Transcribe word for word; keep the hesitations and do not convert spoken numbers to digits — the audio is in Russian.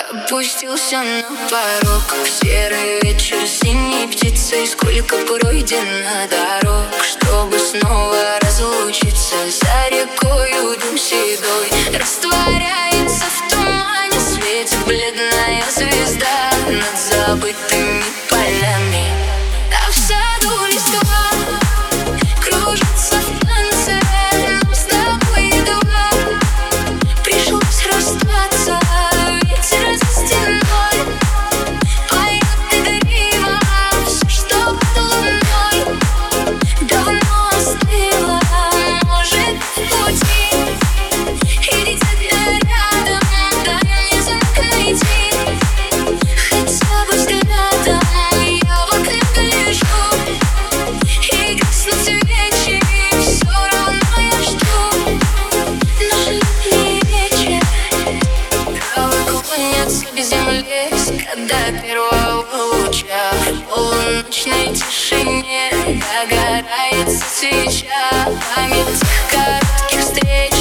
Опустился на порог серый вечер синей птицей. Сколько пройдено дорог, чтобы снова разлучиться. За рекою дым седой растворяется в тумане. Светит бледная звезда над забытыми полями. А в саду листва кружится в танце. Нам с тобой едва пришлось расстаться. Ветер за стеной поет игриво. Все, что под луной давно остыло. Может, в пути или где-то рядом. Дай мне знак найти, хотя бы взглядом. Я в окне гляжу и гаснут свечи. Все равно я жду наш летний вечер. Травы клонятся к земле, когда первого луча в полуночной тишине загорается свеча. Память тех коротких встреч